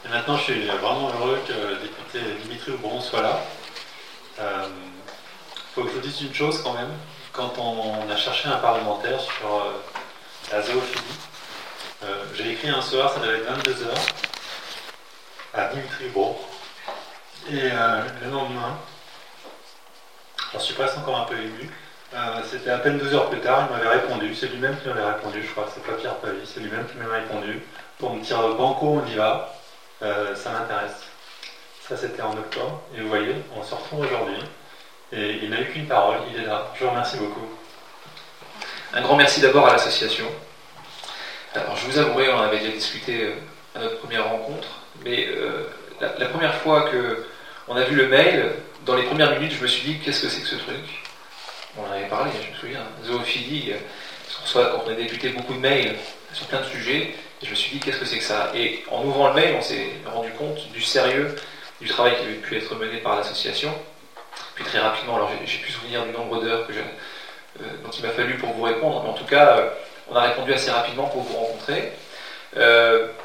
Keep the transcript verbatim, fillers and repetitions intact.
Et maintenant, je suis vraiment heureux que le député Dimitri Houbron soit là. Il euh, faut que je vous dise une chose quand même. Quand on a cherché un parlementaire sur euh, la zoophilie, euh, j'ai écrit un soir, ça devait être vingt-deux heures, à Dimitri Houbron. Et euh, le lendemain, j'en suis presque encore un peu ému, euh, c'était à peine deux heures plus tard, il m'avait répondu, c'est lui-même qui m'avait répondu, je crois, c'est pas Pierre Pavie, c'est lui-même qui m'avait répondu, pour me dire banco, on y va, euh, ça m'intéresse. Ça c'était en octobre, et vous voyez, on se retrouve aujourd'hui, et il n'a eu qu'une parole, il est là, je vous remercie beaucoup. Un grand merci d'abord à l'association. Alors je vous avouerai, on avait déjà discuté à notre première rencontre, mais euh, la, la première fois qu'on a vu le mail, dans les premières minutes, je me suis dit, qu'est-ce que c'est que ce truc? On en avait parlé, je me souviens, zoophilie, on reçoit quand on est député beaucoup de mails sur plein de sujets, et je me suis dit, qu'est-ce que c'est que ça? Et en ouvrant le mail, on s'est rendu compte du sérieux du travail qui avait pu être mené par l'association. Puis très rapidement, alors j'ai, j'ai pu souvenir du nombre d'heures que j'ai, euh, dont il m'a fallu pour vous répondre, mais en tout cas, euh, on a répondu assez rapidement pour vous rencontrer. Euh,